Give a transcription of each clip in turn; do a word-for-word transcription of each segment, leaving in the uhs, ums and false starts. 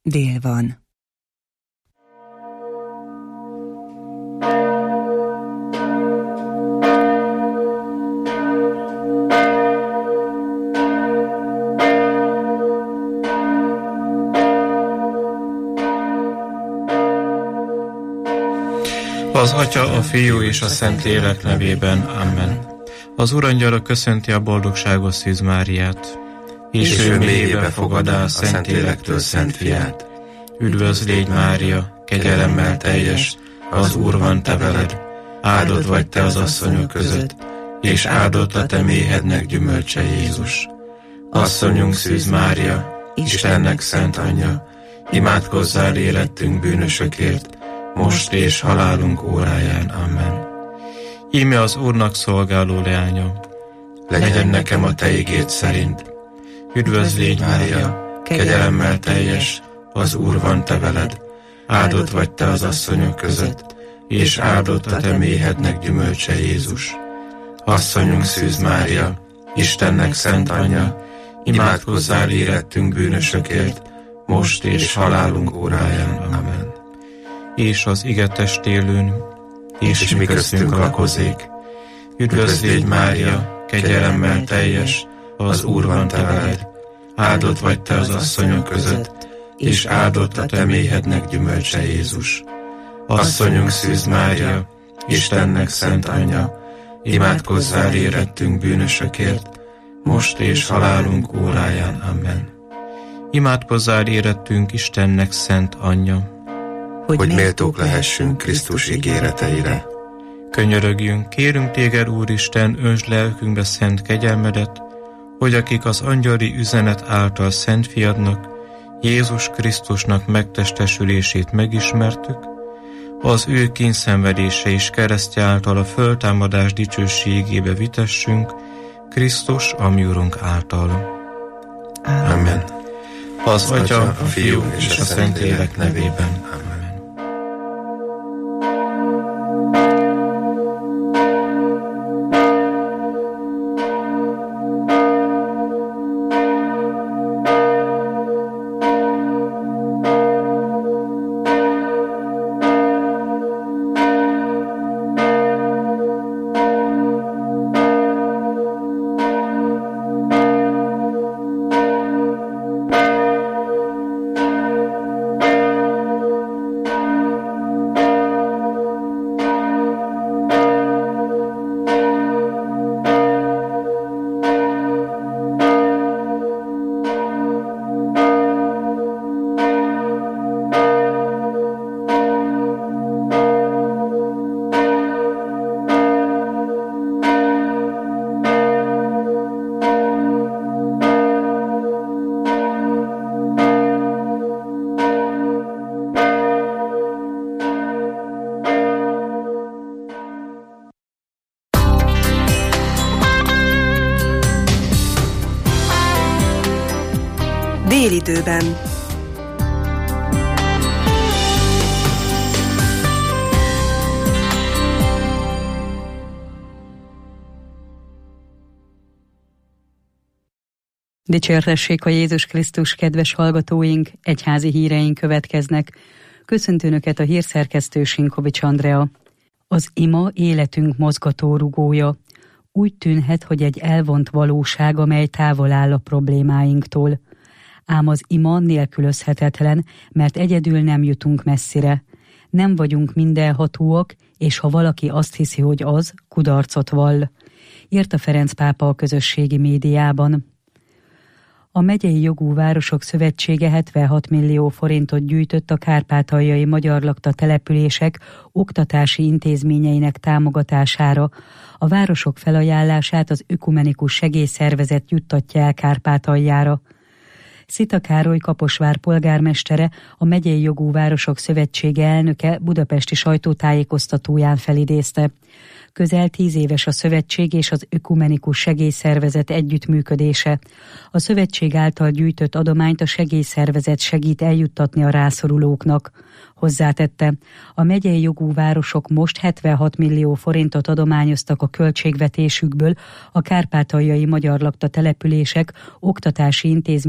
dél van. Az Atya, a Fiú és a Szentlélek nevében. Amen. Az Urangyala köszönti a boldogságos Szűz Máriát, és, és ő mélyébe fogadá a Szentlélektől Szent Fiát. Üdvözl légy, Mária, kegyelemmel teljes, az Úr van te veled, áldott vagy te az asszonyok között, és áldott a te méhednek gyümölcse Jézus. Asszonyunk Szűz Mária, Istennek szent anyja, imádkozzál érettünk bűnösökért, most és halálunk óráján. Amen. Íme az Úrnak szolgáló leánya, legyen nekem a te igéd szerint. Üdvözl légy, Mária, kegyelemmel teljes, az Úr van te veled, áldott vagy te az asszonyok között, és áldott a te méhednek gyümölcse Jézus. Asszonyunk Szűz Mária, Istennek szent anyja, imádkozzál érettünk bűnösökért, most és halálunk óráján. Amen. És az ige testélőn, és, és mi köztünk lakozik. Üdvözl légy, Mária, kegyelemmel teljes, az Úr van te veled, áldott vagy te az asszonyok között, és áldott a te méhednek gyümölcse Jézus. Asszonyunk Szűz Mária, Istennek szent anyja, imádkozzál érettünk bűnösökért, most és halálunk óráján. Amen. Imádkozzál érettünk Istennek szent anyja, hogy, hogy méltók lehessünk Krisztus ígéreteire. Könyörögjünk, kérünk téged, Úristen, öntsd lelkünkbe szent kegyelmedet, hogy akik az angyali üzenet által Szent Fiadnak, Jézus Krisztusnak megtestesülését megismertük, az ő kínszenvedése és keresztje által a föltámadás dicsőségébe vitessünk, Krisztus, a mi Urunk által. Amen. Az Atya, a Fiú és a Szentlélek nevében. Amen. Délidőben. Dicsértessék a Jézus Krisztus, kedves hallgatóink, egyházi híreink következnek. Köszönt Önöket a hírszerkesztő Sinkovics Andrea. Az ima életünk mozgató rugója. Úgy tűnhet, hogy egy elvont valóság, amely távol áll a problémáinktól. Ám az ima nélkülözhetetlen, mert egyedül nem jutunk messzire. Nem vagyunk mindenhatóak, és ha valaki azt hiszi, hogy az, kudarcot vall. Írta Ferenc pápa a közösségi médiában. A Megyei Jogú Városok Szövetsége hetvenhat millió forintot gyűjtött a kárpátaljai magyar lakta települések oktatási intézményeinek támogatására. A városok felajánlását az Ökumenikus Segélyszervezet juttatja el Kárpátaljára. Szita Károly Kaposvár polgármestere, a Megyei Jogú Városok Szövetsége elnöke budapesti sajtótájékoztatóján felidézte. Közel tíz éves a szövetség és az Ökumenikus Segélyszervezet együttműködése. A szövetség által gyűjtött adományt a segélyszervezet segít eljuttatni a rászorulóknak. Hozzátette, a megyei jogú városok most hetvenhat millió forintot adományoztak a költségvetésükből a kárpátaljai magyar lakta települések oktatási intézményeinek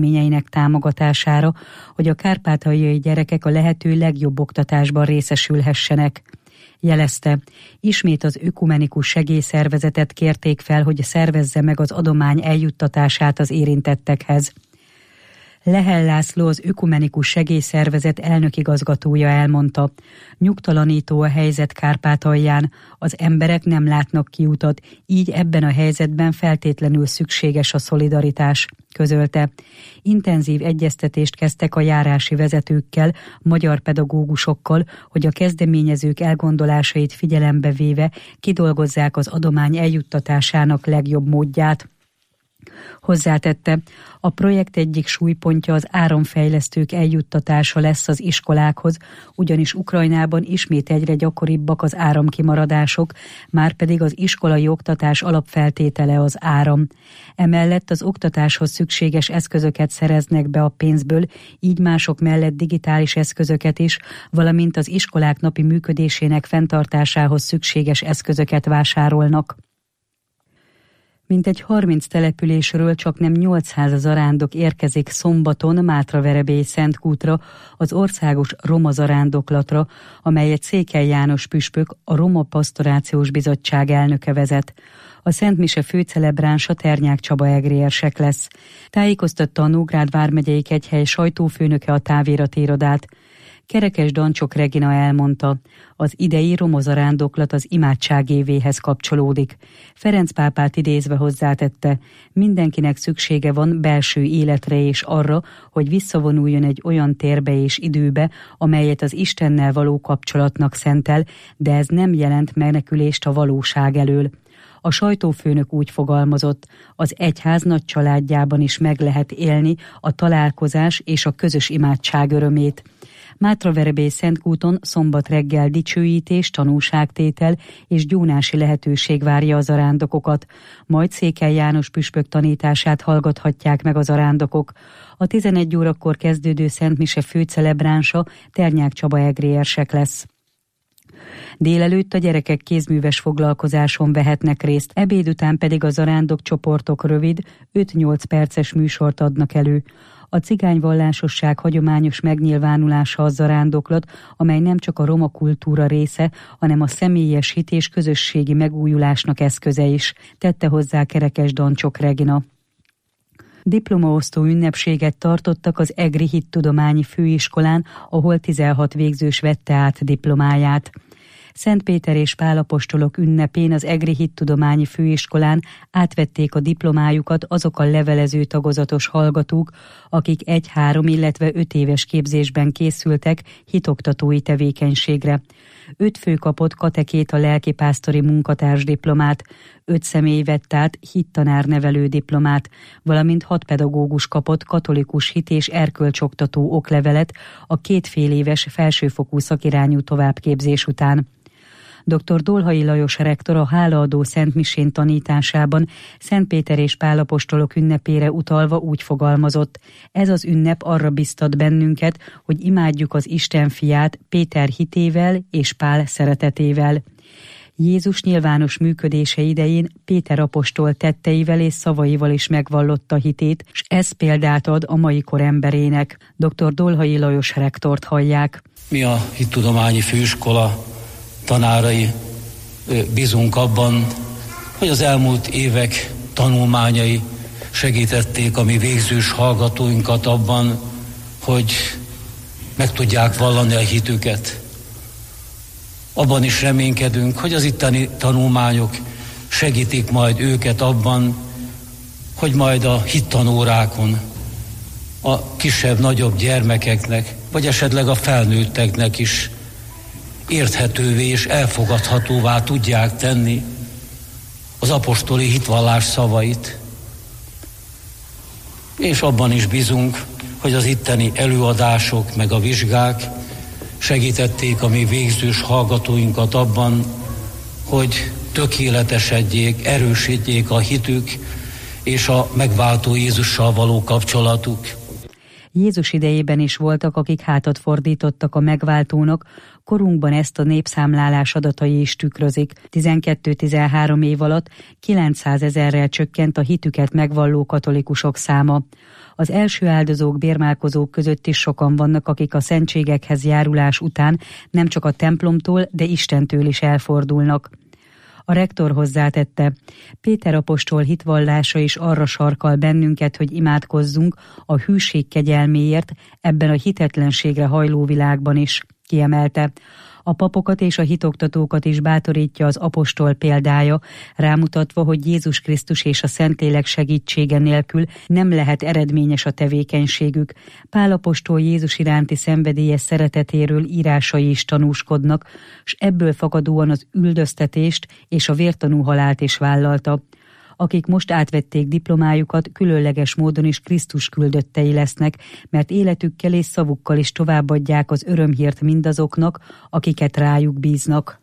támogatására, hogy a kárpátaljai gyerekek a lehető legjobb oktatásban részesülhessenek. Jelezte, ismét az ökumenikus segélyszervezetet kérték fel, hogy szervezze meg az adomány eljuttatását az érintettekhez. Lehel László, az ökumenikus segélyszervezet elnökigazgatója elmondta, nyugtalanító a helyzet Kárpátalján, az emberek nem látnak kiutat, így ebben a helyzetben feltétlenül szükséges a szolidaritás, közölte. Intenzív egyeztetést kezdtek a járási vezetőkkel, magyar pedagógusokkal, hogy a kezdeményezők elgondolásait figyelembe véve kidolgozzák az adomány eljuttatásának legjobb módját. Hozzátette, a projekt egyik súlypontja az áramfejlesztők eljuttatása lesz az iskolákhoz, ugyanis Ukrajnában ismét egyre gyakoribbak az áramkimaradások, márpedig az iskolai oktatás alapfeltétele az áram. Emellett az oktatáshoz szükséges eszközöket szereznek be a pénzből, így mások mellett digitális eszközöket is, valamint az iskolák napi működésének fenntartásához szükséges eszközöket vásárolnak. Mintegy harminc településről csak nem nyolcszáz zarándok érkezik szombaton Mátraverebély Szentkútra, az országos roma zarándoklatra, amelyet Székely János püspök, a Roma Pastorációs Bizottság elnöke vezet. A Szent Mise főcelebránsa Ternyák Csaba egrérsek lesz. Tájékoztatta a Nógrád vármegyei egyhely sajtófőnöke a táviratirodát. Kerekes Dancsok Regina elmondta, az idei roma zarándoklat az imádság évéhez kapcsolódik. Ferenc pápát idézve hozzátette, mindenkinek szüksége van belső életre és arra, hogy visszavonuljon egy olyan térbe és időbe, amelyet az Istennel való kapcsolatnak szentel, de ez nem jelent menekülést a valóság elől. A sajtófőnök úgy fogalmazott, az egyház nagy családjában is meg lehet élni a találkozás és a közös imádság örömét. Mátraverebély Szentkúton szombat reggel dicsőítés, tanúságtétel és gyónási lehetőség várja a zarándokokat, majd Székely János püspök tanítását hallgathatják meg a zarándokok. A tizenegy órakor kezdődő Szent Mise főcelebránsa Ternyák Csaba egrérsek lesz. Délelőtt a gyerekek kézműves foglalkozáson vehetnek részt, ebéd után pedig a zarándok csoportok rövid, öt-nyolc perces műsort adnak elő. A cigányvallásosság hagyományos megnyilvánulása a zarándoklat, amely nem csak a roma kultúra része, hanem a személyes hit és közösségi megújulásnak eszköze is, tette hozzá Kerekes Dancsok Regina. Diplomaosztó ünnepséget tartottak az Egri Hittudományi Főiskolán, ahol tizenhat végzős vette át diplomáját. Szent Péter és Pál apostolok ünnepén az Egri Hittudományi Főiskolán átvették a diplomájukat azok a levelező tagozatos hallgatók, akik egy-három, illetve öt éves képzésben készültek hitoktatói tevékenységre. Öt fő kapott katekéta lelkipásztori munkatárs diplomát, öt személy vett át hittanárnevelő diplomát, valamint hat pedagógus kapott katolikus hit- és erkölcsoktató oklevelet a két fél éves felsőfokú szakirányú továbbképzés után. dr. Dolhai Lajos rektor a hálaadó Szent Misén tanításában Szent Péter és Pál apostolok ünnepére utalva úgy fogalmazott, ez az ünnep arra biztat bennünket, hogy imádjuk az Isten fiát Péter hitével és Pál szeretetével. Jézus nyilvános működése idején Péter apostol tetteivel és szavaival is megvallotta hitét, s ez példát ad a mai kor emberének. dr. Dolhai Lajos rektort hallják. Mi a Hittudományi Főiskola tanárai bízunk abban, hogy az elmúlt évek tanulmányai segítették a mi végzős hallgatóinkat abban, hogy meg tudják vallani a hitüket. Abban is reménykedünk, hogy az itteni tanulmányok segítik majd őket abban, hogy majd a hittanórákon a kisebb-nagyobb gyermekeknek, vagy esetleg a felnőtteknek is érthetővé és elfogadhatóvá tudják tenni az apostoli hitvallás szavait. És abban is bízunk, hogy az itteni előadások meg a vizsgák segítették a mi végzős hallgatóinkat abban, hogy tökéletesedjék, erősítjék a hitük és a megváltó Jézussal való kapcsolatuk. Jézus idejében is voltak, akik hátat fordítottak a megváltónak, korunkban ezt a népszámlálás adatai is tükrözik. tizenkét-tizenhárom év alatt kilencszázezerrel csökkent a hitüket megvalló katolikusok száma. Az első áldozók, bérmálkozók között is sokan vannak, akik a szentségekhez járulás után nem csak a templomtól, de Istentől is elfordulnak. A rektor hozzátette, Péter apostol hitvallása is arra sarkal bennünket, hogy imádkozzunk a hűség kegyelméért ebben a hitetlenségre hajló világban is, kiemelte. A papokat és a hitoktatókat is bátorítja az apostol példája, rámutatva, hogy Jézus Krisztus és a Szentlélek segítsége nélkül nem lehet eredményes a tevékenységük. Pál apostol Jézus iránti szenvedélyes szeretetéről írásai is tanúskodnak, s ebből fakadóan az üldöztetést és a vértanú halált is vállalta. Akik most átvették diplomájukat, különleges módon is Krisztus küldöttei lesznek, mert életükkel és szavukkal is továbbadják az örömhírt mindazoknak, akiket rájuk bíznak.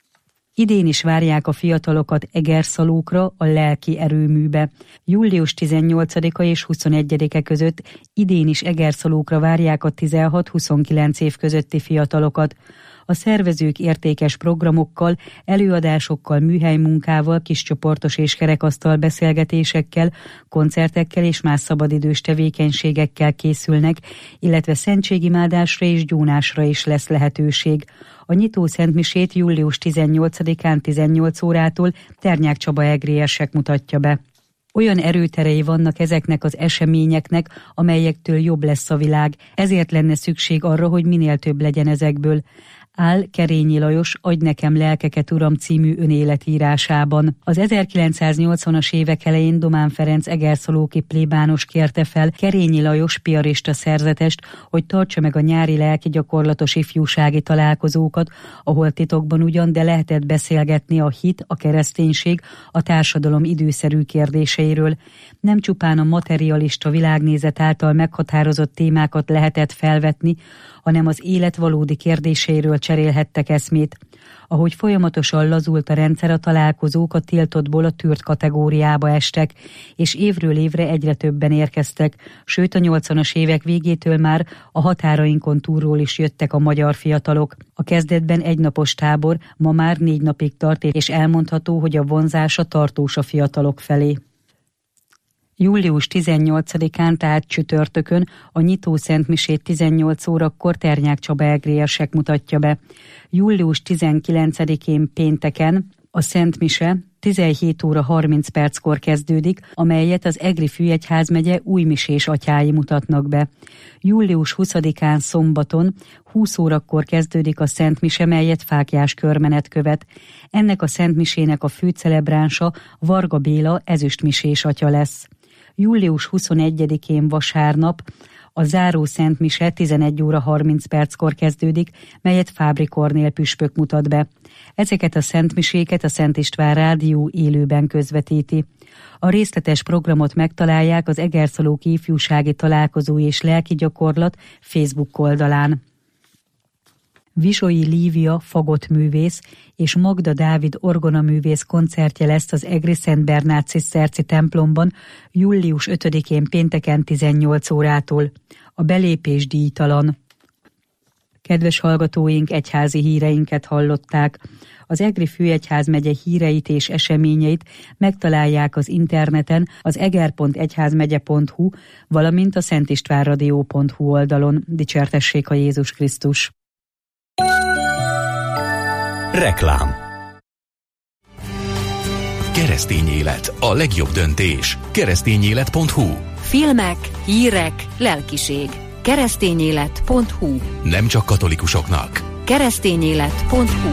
Idén is várják a fiatalokat Egerszalókra, a lelki erőműbe. július tizennyolcadika és huszonegyedike között idén is Egerszalókra várják a tizenhat-huszonkilenc év közötti fiatalokat. A szervezők értékes programokkal, előadásokkal, műhelymunkával, kiscsoportos és kerekasztal beszélgetésekkel, koncertekkel és más szabadidős tevékenységekkel készülnek, illetve szentségimádásra és gyónásra is lesz lehetőség. A nyitó szentmisét július tizennyolcadikán tizennyolc órától Ternyák Csaba egriesek mutatja be. Olyan erőterei vannak ezeknek az eseményeknek, amelyektől jobb lesz a világ, ezért lenne szükség arra, hogy minél több legyen ezekből. Áll Kerényi Lajos Adj nekem lelkeket, Uram című önéletírásában. Az ezerkilencszáznyolcvanas évek elején Domán Ferenc egerszalóki plébános kérte fel Kerényi Lajos piarista szerzetest, hogy tartsa meg a nyári lelki gyakorlatos ifjúsági találkozókat, ahol titokban ugyan, de lehetett beszélgetni a hit, a kereszténység, a társadalom időszerű kérdéseiről. Nem csupán a materialista világnézet által meghatározott témákat lehetett felvetni, hanem az élet valódi kérdéseiről cserélhettek eszmét. Ahogy folyamatosan lazult a rendszer, a találkozók a tiltottból a tűrt kategóriába estek, és évről évre egyre többen érkeztek, sőt a nyolcvanas évek végétől már a határainkon túlról is jöttek a magyar fiatalok. A kezdetben egynapos tábor, ma már négy napig tart, és elmondható, hogy a vonzása tartós a fiatalok felé. július tizennyolcadikán, tehát csütörtökön a nyitó szentmisét tizennyolc órakor Ternyák Csaba egriesek mutatja be. július tizenkilencedikén pénteken a szentmise tizenhét óra harminc perckor kezdődik, amelyet az Egri Főegyházmegye újmisés atyái mutatnak be. július huszadikán szombaton húsz órakor kezdődik a szentmise, melyet fáklyás körmenet követ. Ennek a szentmisének a főcelebránsa Varga Béla ezüstmisés atya lesz. július huszonegyedikén vasárnap a záró szentmise tizenegy óra harminc perckor kezdődik, melyet Fábri Kornél püspök mutat be. Ezeket a szentmiséket a Szent István Rádió élőben közvetíti. A részletes programot megtalálják az Egerszalóki Ifjúsági Találkozó és Lelki Gyakorlat Facebook oldalán. Visói Lívia fagottművész és Magda Dávid orgonaművész koncertje lesz az Egri Szent Bernát ciszterci templomban július ötödikén pénteken tizennyolc órától. A belépés díjtalan. Kedves hallgatóink, egyházi híreinket hallották. Az Egri Főegyházmegye híreit és eseményeit megtalálják az interneten az eger pont egyházmegye pont hu, valamint a szentistvánradio pont hu oldalon. Dicsértessék a Jézus Krisztus! Reklám. Keresztény élet, a legjobb döntés. keresztényélet pont hu. Filmek, hírek, lelkiség. keresztényélet pont hu. Nem csak katolikusoknak. keresztényélet pont hu.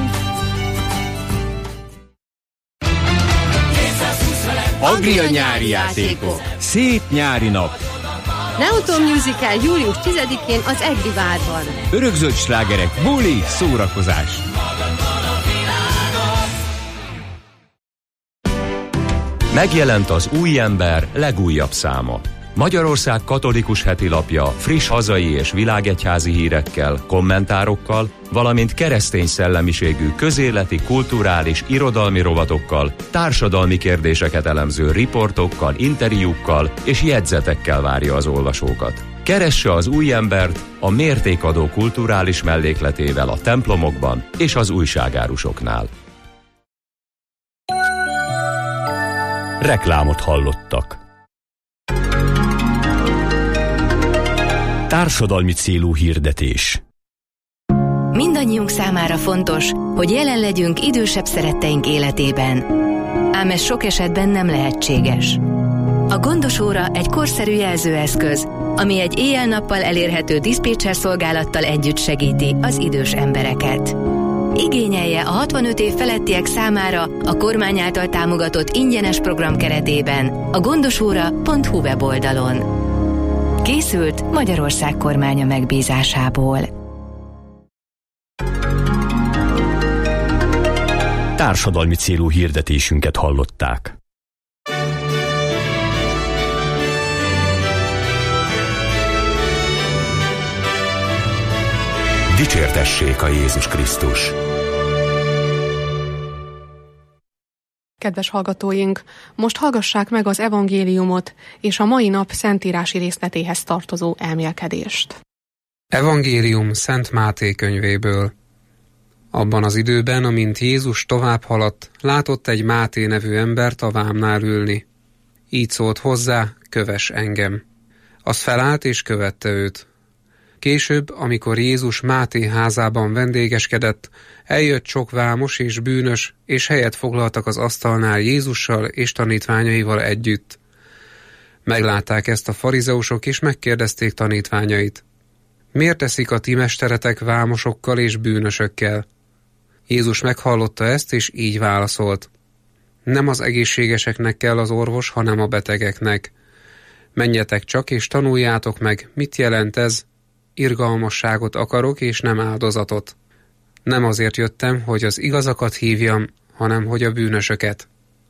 Agria nyári játékok. Szép nyári nap. Neoton Musical július tizedikén az Egri várban. Örökzöld slágerek, buli, szórakozás. Megjelent az Új Ember legújabb száma. Magyarország katolikus heti lapja friss hazai és világegyházi hírekkel, kommentárokkal, valamint keresztény szellemiségű közéleti, kulturális, irodalmi rovatokkal, társadalmi kérdéseket elemző riportokkal, interjúkkal és jegyzetekkel várja az olvasókat. Keresse az új embert a mértékadó kulturális mellékletével a templomokban és az újságárusoknál. Reklámot hallottak. Társadalmi célú hirdetés. Mindannyiunk számára fontos, hogy jelen legyünk idősebb szeretteink életében. Ám ez sok esetben nem lehetséges. A gondosóra egy korszerű jelzőeszköz, ami egy éjjel-nappal elérhető diszpécser szolgálattal együtt segíti az idős embereket. Igényelje a hatvanöt év felettiek számára a kormány által támogatott ingyenes program keretében a gondosóra pont hu weboldalon. Készült Magyarország kormánya megbízásából. Társadalmi célú hirdetésünket hallották. Dicsértessék a Jézus Krisztus! Kedves hallgatóink, most hallgassák meg az evangéliumot és a mai nap szentírási részletéhez tartozó elmélkedést. Evangélium Szent Máté könyvéből. Abban az időben, amint Jézus tovább haladt, látott egy Máté nevű embert a vámnál ülni. Így szólt hozzá, kövess engem. Az felállt és követte őt. Később, amikor Jézus Máté házában vendégeskedett, eljött sok vámos és bűnös, és helyet foglaltak az asztalnál Jézussal és tanítványaival együtt. Meglátták ezt a farizeusok, és megkérdezték tanítványait. Miért teszik a ti mesteretek vámosokkal és bűnösökkel? Jézus meghallotta ezt, és így válaszolt. Nem az egészségeseknek kell az orvos, hanem a betegeknek. Menjetek csak, és tanuljátok meg, mit jelent ez, irgalmasságot akarok, és nem áldozatot. Nem azért jöttem, hogy az igazakat hívjam, hanem hogy a bűnösöket.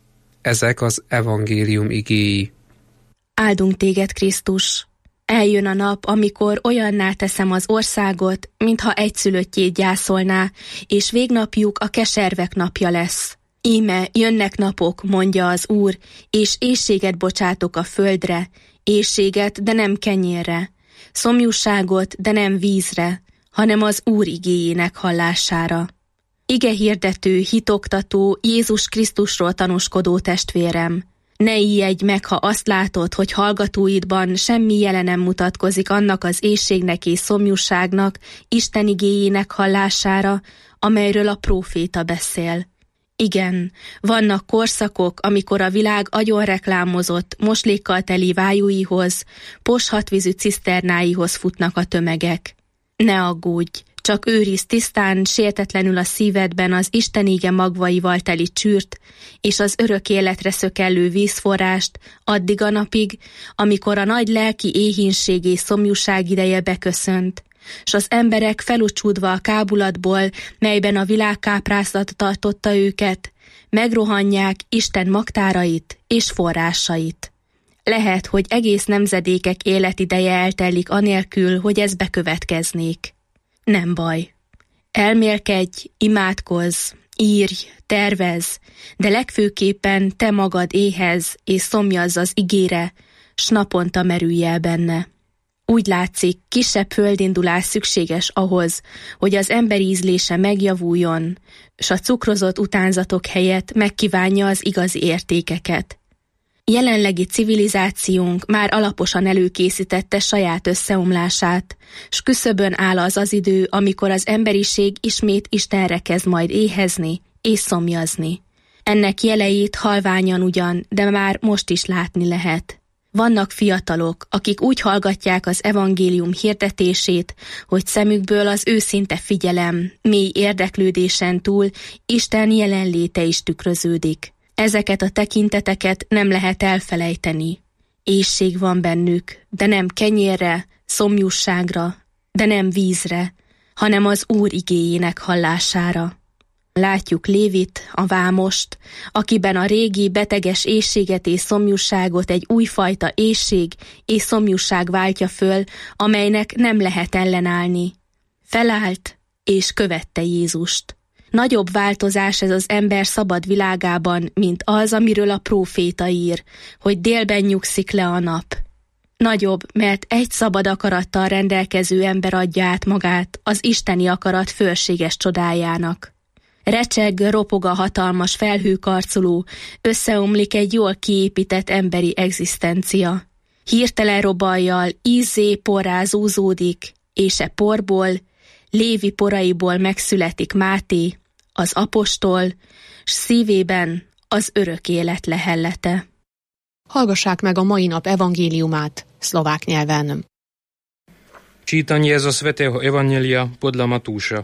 Ezek az evangélium igéi. Áldunk téged, Krisztus! Eljön a nap, amikor olyanná teszem az országot, mintha egyszülöttjét gyászolná, és végnapjuk a keservek napja lesz. Íme jönnek napok, mondja az Úr, és éhséget bocsátok a földre, éhséget, de nem kenyérre, szomjúságot, de nem vízre, hanem az Úr igéjének hallására. Ige hirdető, hitoktató, Jézus Krisztusról tanúskodó testvérem, ne ijedj meg, ha azt látod, hogy hallgatóidban semmi jele nem mutatkozik annak az éhségnek és szomjúságnak, Isten igéjének hallására, amelyről a próféta beszél. Igen, vannak korszakok, amikor a világ agyon reklámozott, moslékkal teli vájúihoz, poshatvízű ciszternáihoz futnak a tömegek. Ne aggódj, csak őrizd tisztán, sértetlenül a szívedben az Isten íge magvaival teli csűrt, és az örök életre szökellő vízforrást addig a napig, amikor a nagy lelki éhínség és szomjúság ideje beköszönt, s az emberek felucsúdva a kábulatból, melyben a világ káprázata tartotta őket, megrohanják Isten magtárait és forrásait. Lehet, hogy egész nemzedékek életideje eltelik anélkül, hogy ez bekövetkeznék. Nem baj. Elmélkedj, imádkozz, írj, tervezz, de legfőképpen te magad éhez és szomjazz az igére, s naponta merülj el benne. Úgy látszik, kisebb földindulás szükséges ahhoz, hogy az ember ízlése megjavuljon, s a cukrozott utánzatok helyett megkívánja az igazi értékeket. Jelenlegi civilizációnk már alaposan előkészítette saját összeomlását, s küszöbön áll az az idő, amikor az emberiség ismét Istenre kezd majd éhezni és szomjazni. Ennek jeleit halványan ugyan, de már most is látni lehet. Vannak fiatalok, akik úgy hallgatják az evangélium hirdetését, hogy szemükből az őszinte figyelem, mély érdeklődésen túl Isten jelenléte is tükröződik. Ezeket a tekinteteket nem lehet elfelejteni. Éhség van bennük, de nem kenyérre, szomjúságra, de nem vízre, hanem az Úr igéjének hallására. Látjuk Lévit, a vámost, akiben a régi beteges éhséget és szomjúságot egy újfajta éhség és szomjúság váltja föl, amelynek nem lehet ellenállni. Felállt és követte Jézust. Nagyobb változás ez az ember szabad világában, mint az, amiről a próféta ír, hogy délben nyugszik le a nap. Nagyobb, mert egy szabad akarattal rendelkező ember adja át magát az isteni akarat fölséges csodájának. Recseg, ropog a hatalmas felhőkarcoló, összeomlik egy jól kiépített emberi egzisztencia. Hirtelen robajjal ízzé porrá zúzódik, és e porból, Lévi poraiból megszületik Máté, az apostol, s szívében az örök élet lehellete. Hallgassák meg a mai nap evangéliumát szlovák nyelven. Čítanie zo svätého Evanjelia podľa Matúša.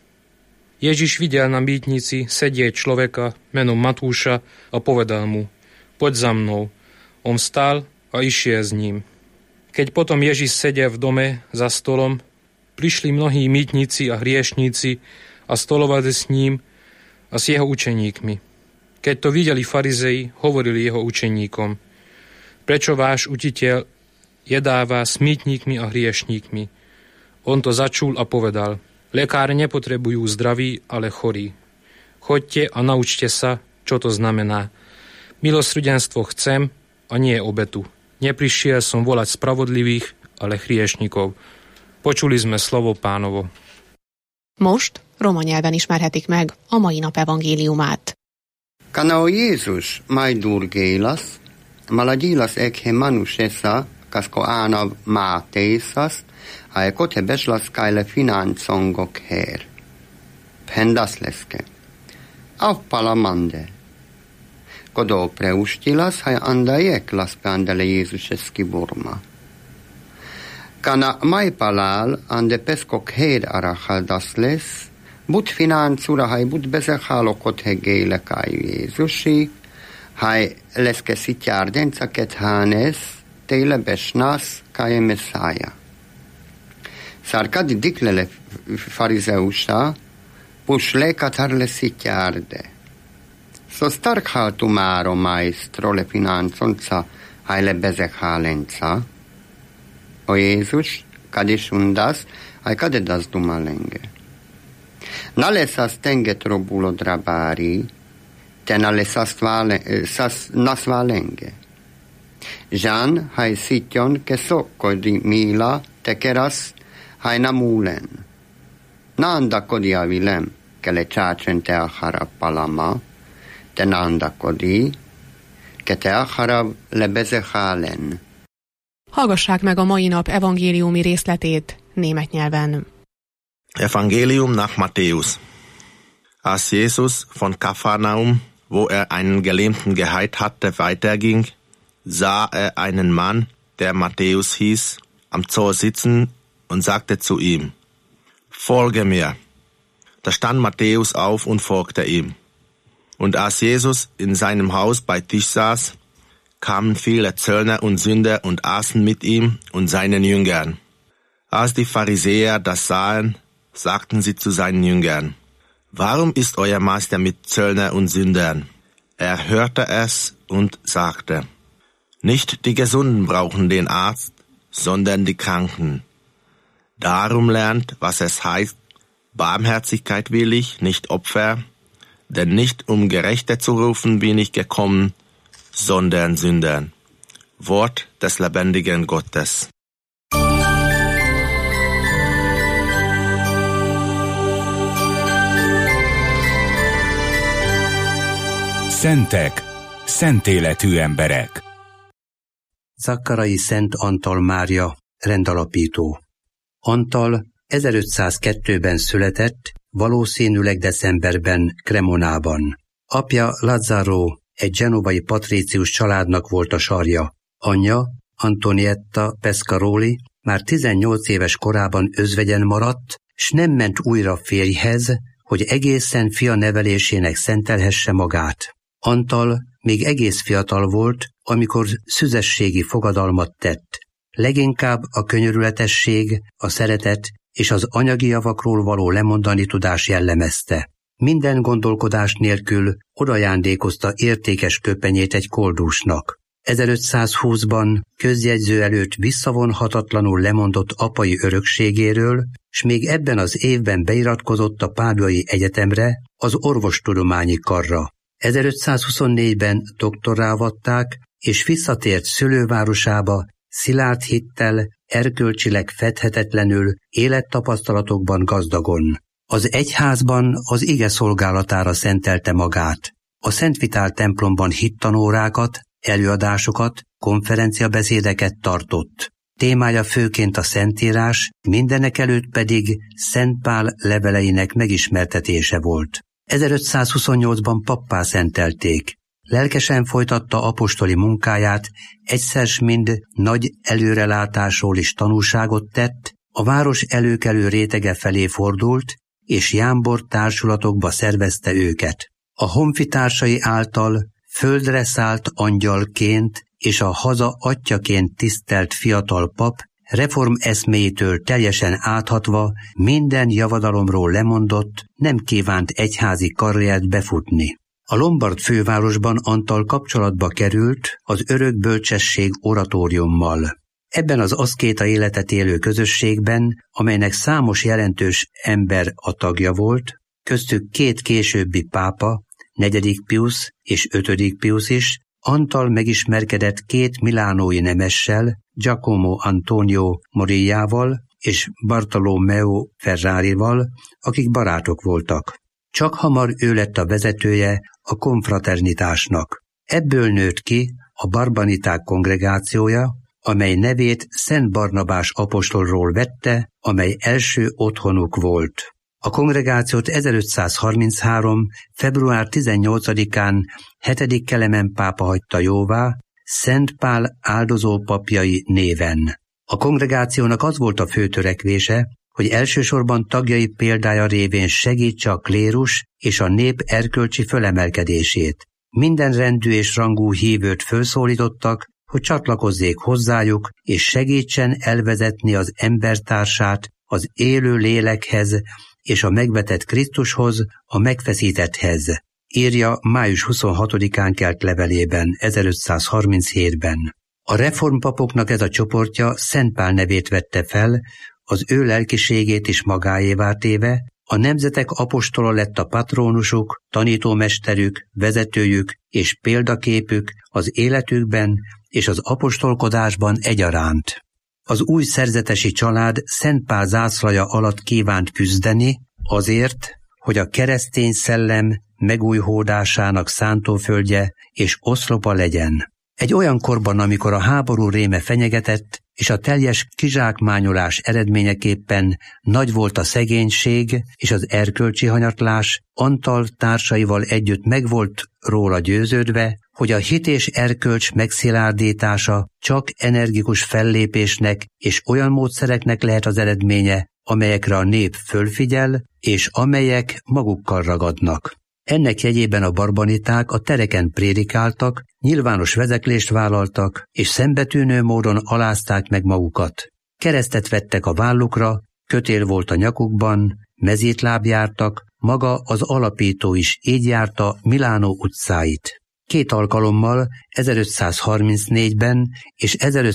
Ježiš videl na mýtnici sedieť človeka menom Matúša a povedal mu: Poď za mnou. On vstal a išiel s ním. Keď potom Ježiš sedel v dome za stolom, prišli mnohí mýtnici a hriešníci a stolovali s ním a s jeho učeníkmi. Keď to videli farizei, hovorili jeho učeníkom: Prečo váš učiteľ jedáva s mýtnikmi a hriešníkmi? On to začul a povedal: Lekári nepotrebujú zdraví, ale chorí. Choďte a naučte sa, čo to znamená. Milosrdenstvo chcem a nie obetu. Neprišiel som volať spravodlivých, ale hriešnikov. Počuli sme slovo Pánovo. Most roma nyelven ismerhetik meg a mai nap evangéliumát. Kana o Jézus majdurgélasz, maladílasz ekhe manusesa, kasko ánav mátészas, a e kote beslaszkájle financongok her. Pendas leszke. Avpala mande. Kodo preustilas, haj andajek laspandele Jézuseski burma. Kana majpalál ande peskok her arachaldas lesz, bud financura, haj bud bezechálok kothe gélekájú Jézusi, haj leszke szitjárdenca kethánes, téle besnász káje meszája. Szárkadi diklele farizeusa, pusle katarle szitjárde. So starkhaltu máro maestro le financonca, haj le bezechálenca. O Jézus, kadis undas, haj kadedas dumalenge. Nale sas tenget robulo drabári, te nale sas nasvalenge. Jean, haj szitjon, ke sokkodi mila, te keras, haj namulen. Nanda kodi avilem, ke le csácsen te achara palama, te nanda kodi, ke te achara le bezechalen. Hallgassák meg a mai nap evangéliumi részletét német nyelven. Evangelium nach Matthäus. Als Jesus von Kapharnaum, wo er einen Gelähmten geheilt hatte, weiterging, sah er einen Mann, der Matthäus hieß, am Tor sitzen und sagte zu ihm: Folge mir. Da stand Matthäus auf und folgte ihm. Und als Jesus in seinem Haus bei Tisch saß, kamen viele Zöllner und Sünder und aßen mit ihm und seinen Jüngern. Als die Pharisäer das sahen, sagten sie zu seinen Jüngern: Warum ist euer Meister mit Zöllner und Sündern? Er hörte es und sagte: Nicht die Gesunden brauchen den Arzt, sondern die Kranken. Darum lernt, was es heißt: Barmherzigkeit will ich, nicht Opfer, denn nicht um Gerechte zu rufen bin ich gekommen, sondern Sündern. Wort des lebendigen Gottes. Szentek, szent életű emberek. Zakkarai Szent Antal Mária, rendalapító. Antal ezerötszázkettőben született, valószínűleg decemberben Cremonában. Apja Lazzaro egy genovai patrícius családnak volt a sarja. Anyja, Antonietta Pescaroli már tizennyolc éves korában özvegyen maradt, s nem ment újra férjhez, hogy egészen fia nevelésének szentelhesse magát. Antal még egész fiatal volt, amikor szüzességi fogadalmat tett. Leginkább a könyörületesség, a szeretet és az anyagi javakról való lemondani tudás jellemezte. Minden gondolkodás nélkül odajándékozta értékes köpenyét egy koldusnak. ezerötszázhúszban közjegyző előtt visszavonhatatlanul lemondott apai örökségéről, s még ebben az évben beiratkozott a Páduai Egyetemre, az orvostudományi karra. ezerötszázhuszonnégyben doktorrá avatták, és visszatért szülővárosába, szilárd hittel, erkölcsileg fedhetetlenül, élettapasztalatokban gazdagon. Az egyházban az ige szolgálatára szentelte magát. A Szent Vitál templomban hittanórákat, előadásokat, konferenciabeszédeket tartott. Témája főként a Szentírás, mindenekelőtt pedig Szent Pál leveleinek megismertetése volt. ezerötszázhuszonnyolcban pappá szentelték. Lelkesen folytatta apostoli munkáját, egyszer s mind nagy előrelátásról is tanúságot tett, a város előkelő rétege felé fordult, és jámbor társulatokba szervezte őket. A honfitársai által földre szállt angyalként és a haza atyjaként tisztelt fiatal pap reform eszméjétől teljesen áthatva minden javadalomról lemondott, nem kívánt egyházi karriert befutni. A lombard fővárosban Antal kapcsolatba került az örök bölcsesség oratóriummal. Ebben az aszkéta életet élő közösségben, amelynek számos jelentős ember a tagja volt, köztük két későbbi pápa, negyedik Piusz és ötödik Piusz is, Antal megismerkedett két milánói nemessel, Giacomo Antonio Morillával és Bartolomeo Ferrarival, akik barátok voltak. Csak hamar ő lett a vezetője a konfraternitásnak. Ebből nőtt ki a barbaniták kongregációja, amely nevét Szent Barnabás apostolról vette, amely első otthonuk volt. A kongregációt ezerötszázharminchárom. február tizennyolcadikán hetedik Kelemen pápa hagyta jóvá, Szent Pál áldozó papjai néven. A kongregációnak az volt a fő törekvése, hogy elsősorban tagjai példája révén segítse a klérus és a nép erkölcsi fölemelkedését. Minden rendű és rangú hívőt felszólítottak, hogy csatlakozzék hozzájuk, és segítsen elvezetni az embertársát az élő lélekhez és a megvetett Krisztushoz, a megfeszítetthez, írja május huszonhatodikán kelt levelében, ezerötszázharminchétben. A reformpapoknak ez a csoportja Szent Pál nevét vette fel, az ő lelkiségét is magáévá téve, a nemzetek apostola lett a patrónusuk, tanítómesterük, vezetőjük és példaképük az életükben és az apostolkodásban egyaránt. Az új szerzetesi család Szent Pál zászlaja alatt kívánt küzdeni azért, hogy a keresztény szellem megújhódásának szántóföldje és oszlopa legyen. Egy olyan korban, amikor a háború réme fenyegetett, és a teljes kizsákmányolás eredményeképpen nagy volt a szegénység és az erkölcsi hanyatlás, Antal társaival együtt meg volt róla győződve, hogy a hit és erkölcs megszilárdítása csak energikus fellépésnek és olyan módszereknek lehet az eredménye, amelyekre a nép fölfigyel, és amelyek magukkal ragadnak. Ennek jegyében a barbaniták a tereken prédikáltak, nyilvános vezeklést vállaltak, és szembetűnő módon alázták meg magukat. Keresztet vettek a vállukra, kötél volt a nyakukban, mezítláb jártak, maga az alapító is így járta Milánó utcáit. Két alkalommal, ezerötszázharmincnégyben és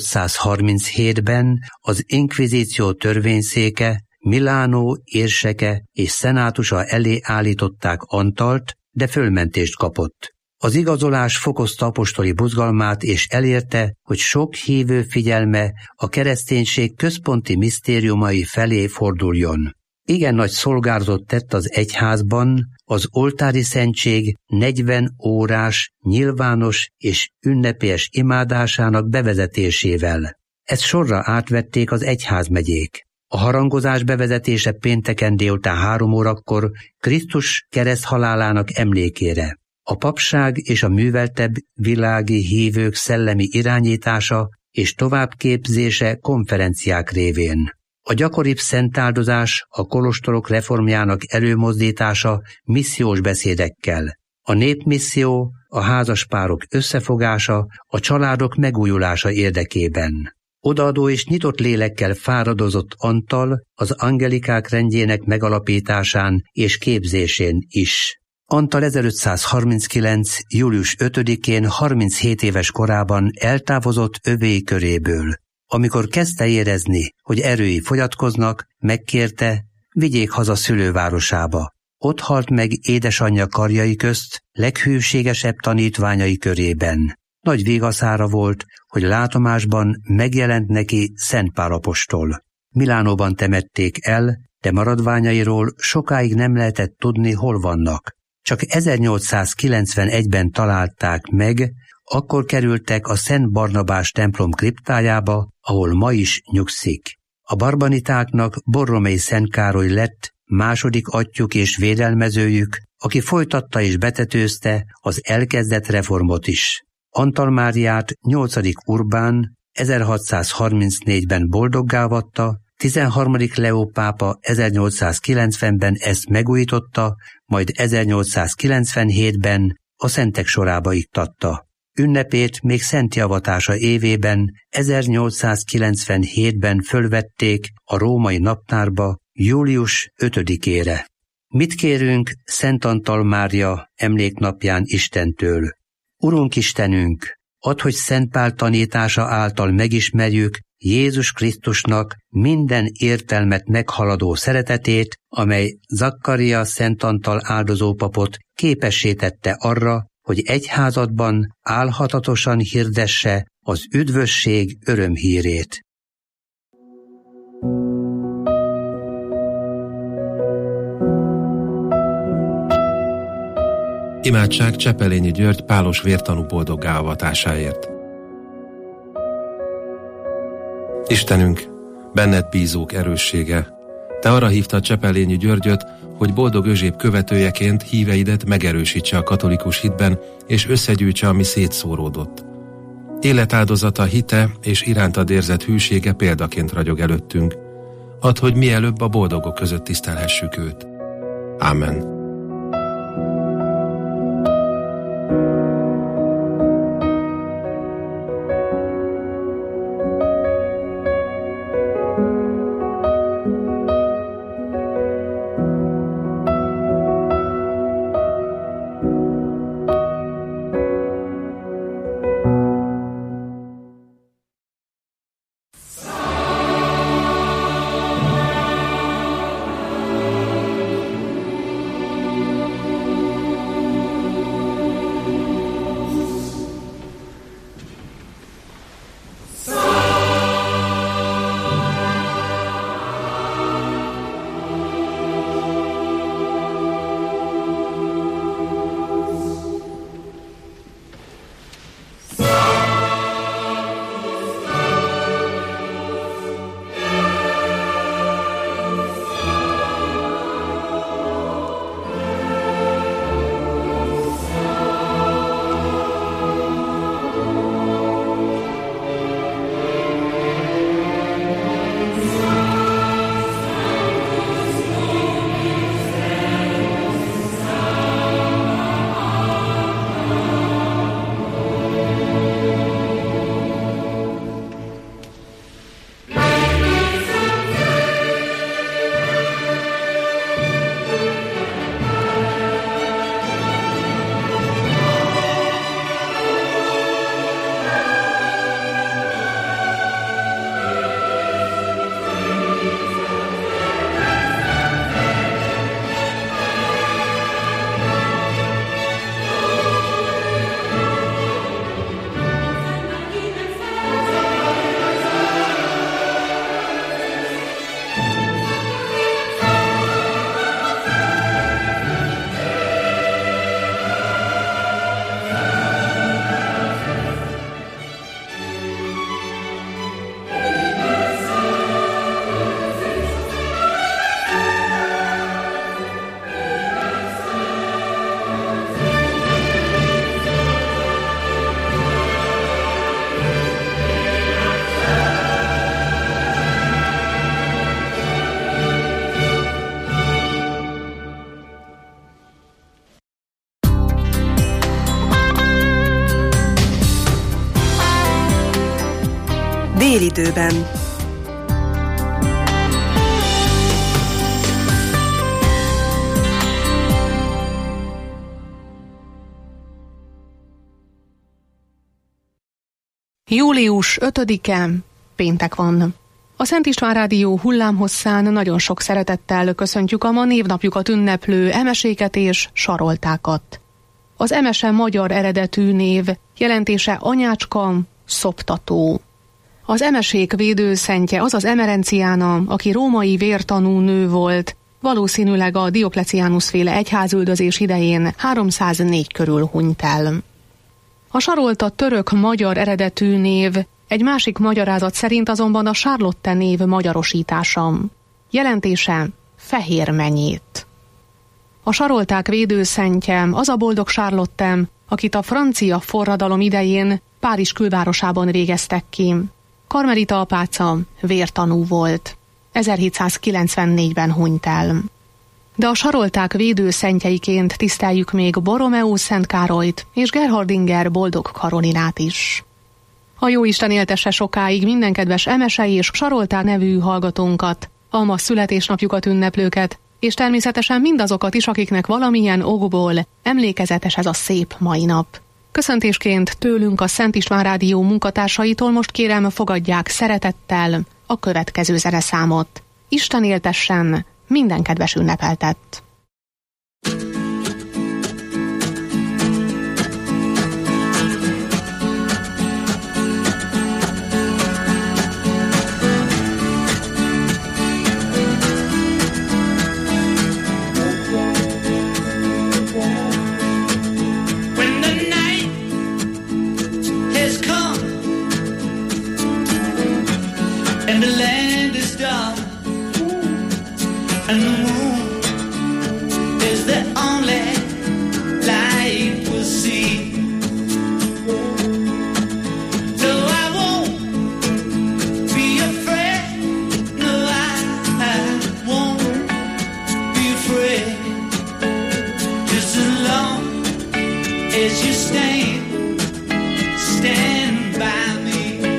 ezerötszázharminchétben az inkvizíció törvényszéke, Milánó érseke és szenátusa elé állították Antalt, de fölmentést kapott. Az igazolás fokozta apostoli buzgalmát és elérte, hogy sok hívő figyelme a kereszténység központi misztériumai felé forduljon. Igen nagy szolgálatot tett az egyházban az oltári szentség negyven órás, nyilvános és ünnepélyes imádásának bevezetésével. Ezt sorra átvették az egyházmegyék. A harangozás bevezetése pénteken délután három órakor Krisztus kereszthalálának emlékére. A papság és a műveltebb világi hívők szellemi irányítása és továbbképzése konferenciák révén. A gyakoribb szentáldozás a kolostorok reformjának előmozdítása missziós beszédekkel. A népmisszió, a házaspárok összefogása, a családok megújulása érdekében. Odaadó és nyitott lélekkel fáradozott Antal az angelikák rendjének megalapításán és képzésén is. Antal ezerötszázharminckilenc. július ötödikén harminchét éves korában eltávozott övéi köréből. Amikor kezdte érezni, hogy erői fogyatkoznak, megkérte, vigyék haza szülővárosába. Ott halt meg édesanyja karjai közt, leghűségesebb tanítványai körében. nagy végaszára volt, hogy látomásban megjelent neki Szent Pál apostol. Milánóban temették el, de maradványairól sokáig nem lehetett tudni, hol vannak. Csak ezernyolcszázkilencvenegyben találták meg, akkor kerültek a Szent Barnabás templom kriptájába, ahol ma is nyugszik. A barbanitáknak Borromei Szent Károly lett második atyjuk és védelmezőjük, aki folytatta és betetőzte az elkezdett reformot is. Antal Máriát nyolcadik Urbán ezerhatszázharmincnégyben boldoggá-vatta, tizenharmadik Leó pápa ezernyolcszázkilencvenben ezt megújította, majd ezernyolcszázkilencvenhétben a szentek sorába iktatta. Ünnepét még szenti avatása évében, ezernyolcszázkilencvenhétben fölvették a római naptárba július ötödikére. Mit kérünk Szent Antal Mária emléknapján Istentől? Urunk Istenünk, add, hogy Szent Pál tanítása által megismerjük Jézus Krisztusnak minden értelmet meghaladó szeretetét, amely Zakkaria Szent Antal áldozópapot képessé tette arra, hogy egyházadban álhatatosan hirdesse az üdvösség örömhírét. Imádság Csepelényi György pálos vértanú boldoggá avatásáért. Istenünk, benned bízók erőssége, te arra hívtad Csepelényi Györgyöt, hogy boldog Özséb követőjeként híveidet megerősítse a katolikus hitben, és összegyűjtse, ami szétszóródott. Életáldozata, hite és irántad érzett hűsége példaként ragyog előttünk. Add, hogy mielőbb a boldogok között tisztelhessük őt. Amen. Délidőben. Július ötödike, péntek van. A Szent István Rádió hullámhosszán nagyon sok szeretettel köszöntjük a ma névnapjukat ünneplő emeséket és saroltákat. Az emese magyar eredetű név, jelentése anyácska, szoptató. Az emesék védőszentje az az Emerenciána, aki római vértanú nő volt, valószínűleg a Diokleciánus-féle egyházüldözés idején háromszáznégy körül hunyt el. A sarolta török-magyar eredetű név, egy másik magyarázat szerint azonban a Charlotte név magyarosítása. Jelentése fehér menyét. A sarolták védőszentje az a boldog Charlotte, akit a francia forradalom idején Párizs külvárosában végeztek ki. Karmelita apáca vértanú volt. ezerhétszázkilencvennégyben hunyt el. De a sarolták védőszentjeiként tiszteljük még Borromeó Szent Károlyt és Gerhardinger boldog Karolinát is. A Jóisten éltesse sokáig minden kedves emesei és sarolták nevű hallgatónkat, a ma születésnapjukat ünneplőket, és természetesen mindazokat is, akiknek valamilyen okból emlékezetes ez a szép mai nap. Köszöntésként tőlünk a Szent István Rádió munkatársaitól most kérem, fogadják szeretettel a következő zeneszámot. Isten éltessen minden kedves ünnepeltet! And the land is dark, and the moon is the only light we'll see. So I won't be afraid, no I, I won't be afraid, just as long as you stand, stand by me.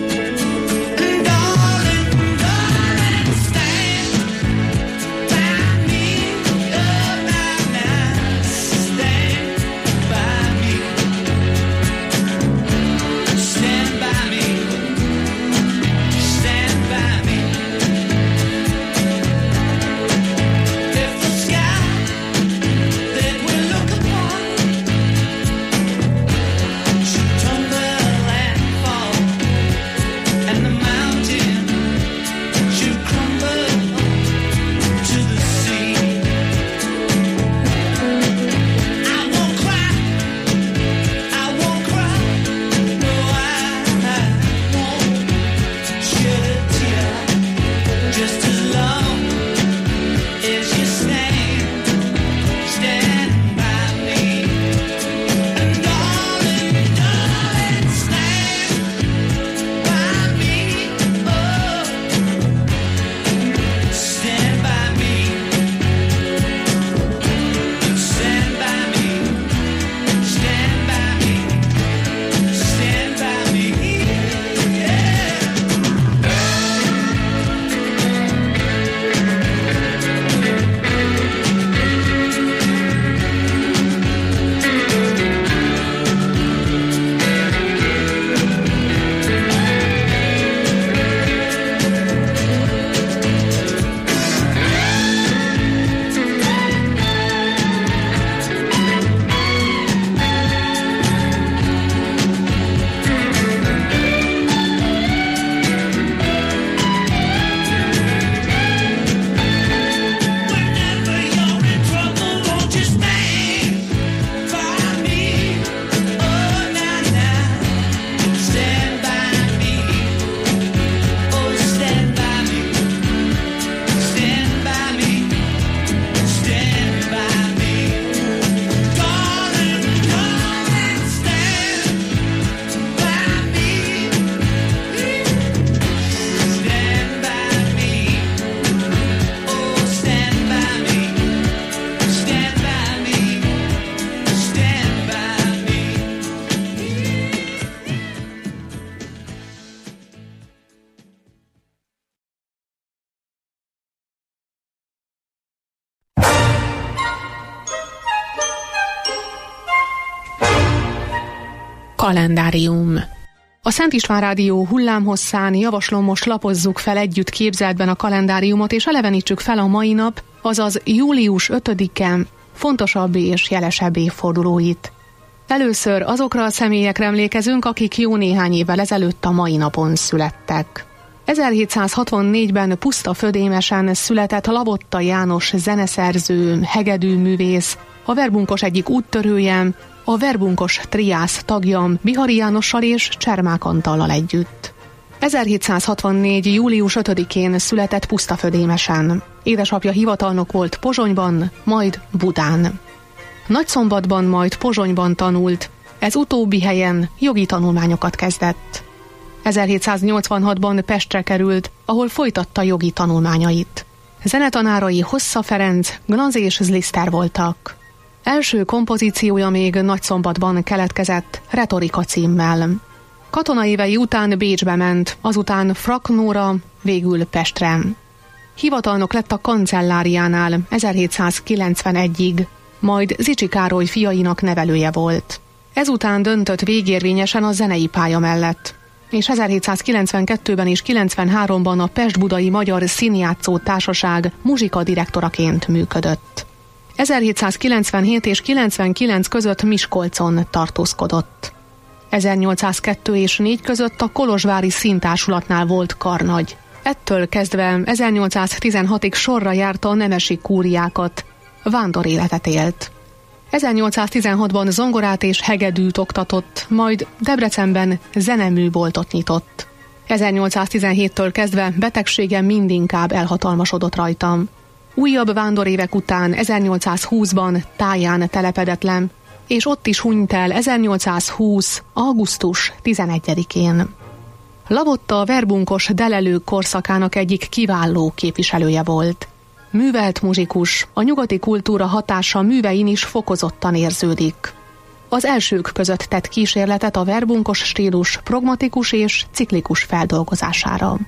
Kalendárium. A Szent István Rádió hullámhosszán javaslom, most lapozzuk fel együtt képzeletben a kalendáriumot, és elevenítsük fel a mai nap, azaz július ötödike fontosabb és jelesebb évfordulóit. Először azokra a személyekre emlékezünk, akik jó néhány évvel ezelőtt a mai napon születtek. ezerhétszázhatvannégyben Puszta Födémesen született Lavotta János zeneszerző, hegedűművész, a verbunkos egyik úttörője, a verbunkos triász tagja Bihari Jánossal és Csermák Antallal együtt. ezerhétszázhatvannégy. július ötödikén született Puszta Födémesen. Édesapja hivatalnok volt Pozsonyban, majd Budán. Nagyszombatban, majd Pozsonyban tanult, ez utóbbi helyen jogi tanulmányokat kezdett. ezerhétszáznyolcvanhatban Pestre került, ahol folytatta jogi tanulmányait. Zenetanárai Hossza Ferenc, Gnaz és Zliszter voltak. Első kompozíciója még Nagyszombatban keletkezett, Retorika címmel. Katonaévei után Bécsbe ment, azután Fraknóra, végül Pestre. Hivatalnok lett a kancelláriánál ezerhétszázkilencvenegyig, majd Zichy Károly fiainak nevelője volt. Ezután döntött végérvényesen a zenei pálya mellett, és ezerhétszázkilencvenkettőben és kilencvenháromban a Pest-Budai Magyar Színjátszó Társaság muzsikadirektoraként működött. ezerhétszázkilencvenhét és kilencvenkilenc között Miskolcon tartózkodott. ezernyolcszázkettő és négy között a Kolozsvári Színtársulatnál volt karnagy. Ettől kezdve ezernyolcszáztizenhatig sorra járta a nemesi kúriákat, vándoréletet élt. ezernyolcszáztizenhatban zongorát és hegedűt oktatott, majd Debrecenben zeneműboltot nyitott. ezernyolcszáztizenhéttől kezdve betegsége mindinkább elhatalmasodott rajtam. Újabb vándorévek után ezernyolcszázhúszban Táján telepedett le, és ott is hunyt el ezernyolcszázhúsz. augusztus tizenegyedikén. Lavotta a verbunkos delelők korszakának egyik kiváló képviselője volt. Művelt muzsikus, a nyugati kultúra hatása művein is fokozottan érződik. Az elsők között tett kísérletet a verbunkos stílus pragmatikus és ciklikus feldolgozására.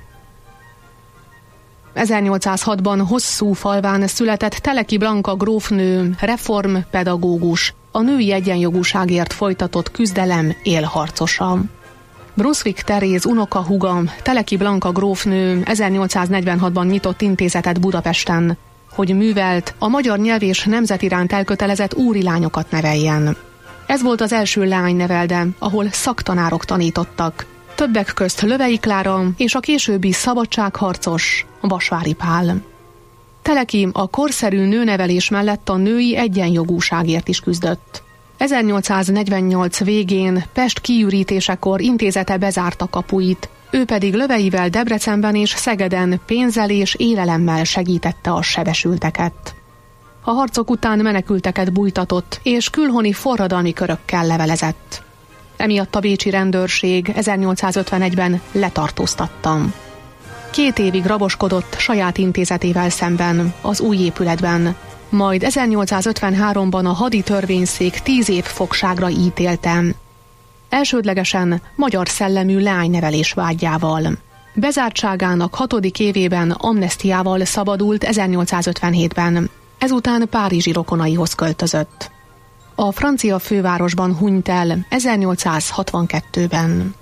ezernyolcszázhatban Hosszúfalván született Teleki Blanka grófnő, reformpedagógus, a női egyenjogúságért folytatott küzdelem élharcosa. Brunswick Teréz unokahúga, Teleki Blanka grófnő ezernyolcszáznegyvenhatban nyitott intézetet Budapesten, hogy művelt, a magyar nyelv és nemzet iránt elkötelezett úrilányokat neveljen. Ez volt az első leánynevelde, ahol szaktanárok tanítottak, többek közt Lövei Klára és a későbbi szabadságharcos Vasvári Pál. Teleki a korszerű nőnevelés mellett a női egyenjogúságért is küzdött. ezernyolcszáznegyvennyolc végén Pest kiürítésekor intézete bezárta kapuit, ő pedig Löveivel Debrecenben és Szegeden pénzzel és élelemmel segítette a sebesülteket. A harcok után menekülteket bújtatott, és külhoni forradalmi körökkel levelezett. Emiatt a bécsi rendőrség ezernyolcszázötvenegyben letartóztatta. Két évig raboskodott saját intézetével szemben, az új épületben, majd ezernyolcszázötvenháromban a hadi törvényszék tíz év fogságra ítélte. Elsődlegesen magyar szellemű leánynevelés vágyával. Bezártságának hatodik évében amnesztiával szabadult ezernyolcszázötvenhétben, ezután párizsi rokonaihoz költözött. A francia fővárosban hunyt el ezernyolcszázhatvankettőben.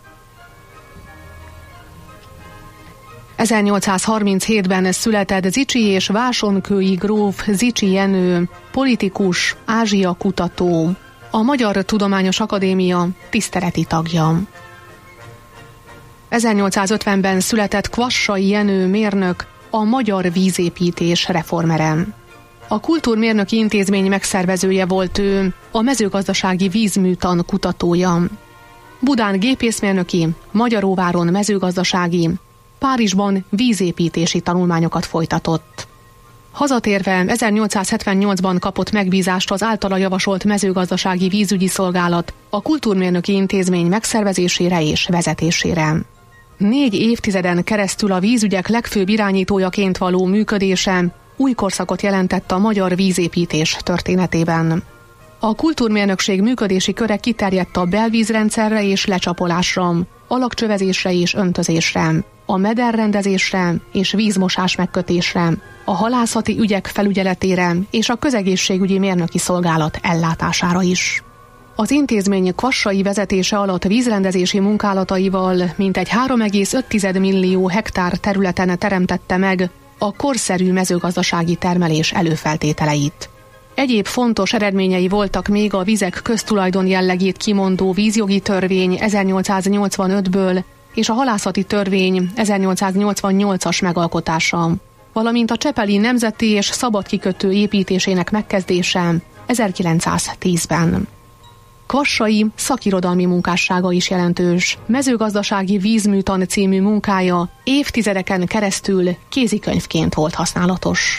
ezernyolcszázharminchétben született Zichy és Vásonkői gróf Zichy Jenő, politikus, Ázsia kutató, a Magyar Tudományos Akadémia tiszteleti tagja. ezernyolcszázötvenben született Kvassai Jenő mérnök, a magyar vízépítés reformere. A Kultúrmérnöki Intézmény megszervezője volt ő, a mezőgazdasági vízműtan kutatója. Budán gépészmérnöki, Magyaróváron mezőgazdasági, Párizsban vízépítési tanulmányokat folytatott. Hazatérve ezernyolcszázhetvennyolcban kapott megbízást az általa javasolt mezőgazdasági vízügyi szolgálat a Kultúrmérnöki Intézmény megszervezésére és vezetésére. Négy évtizeden keresztül a vízügyek legfőbb irányítójaként való működése új korszakot jelentett a magyar vízépítés történetében. A kultúrmérnökség működési köre kiterjedt a belvízrendszerre és lecsapolásra, alagcsövezésre és öntözésre, a mederrendezésre és vízmosás megkötésre, a halászati ügyek felügyeletére és a közegészségügyi mérnöki szolgálat ellátására is. Az intézmény Kvassai vezetése alatt vízrendezési munkálataival mintegy három egész öt millió hektár területen teremtette meg a korszerű mezőgazdasági termelés előfeltételeit. Egyéb fontos eredményei voltak még a vizek köztulajdon jellegét kimondó vízjogi törvény ezernyolcszáznyolcvanötből és a halászati törvény ezernyolcszáznyolcvannyolcas megalkotása, valamint a csepeli nemzeti és szabad kikötő építésének megkezdése ezerkilencszáztízben. Kvassai szakirodalmi munkássága is jelentős. Mezőgazdasági vízműtan című munkája évtizedeken keresztül kézikönyvként volt használatos.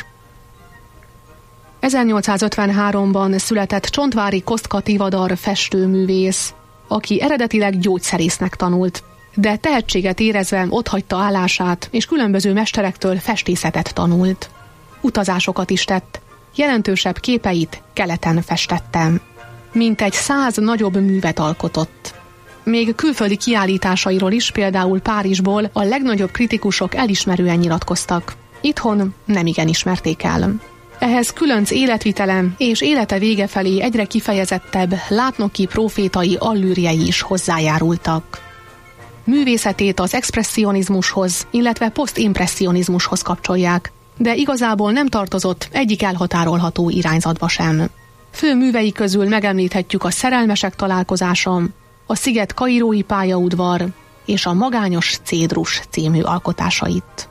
ezernyolcszázötvenháromban született Csontvári Kostka Tivadar festőművész, aki eredetileg gyógyszerésznek tanult, de tehetséget érezve otthagyta állását, és különböző mesterektől festészetet tanult. Utazásokat is tett, jelentősebb képeit keleten festette. Mintegy száz nagyobb művet alkotott. Még külföldi kiállításairól is, például Párizsból a legnagyobb kritikusok elismerően nyilatkoztak. Itthon nemigen ismerték el. Ehhez különc életvitele és élete vége felé egyre kifejezettebb látnoki profétai allűrjei is hozzájárultak. Művészetét az expresszionizmushoz, illetve posztimpresszionizmushoz kapcsolják, de igazából nem tartozott egyik elhatárolható irányzatba sem. Fő művei közül megemlíthetjük a Szerelmesek találkozása, a Sziget kairói pályaudvar és a Magányos cédrus című alkotásait.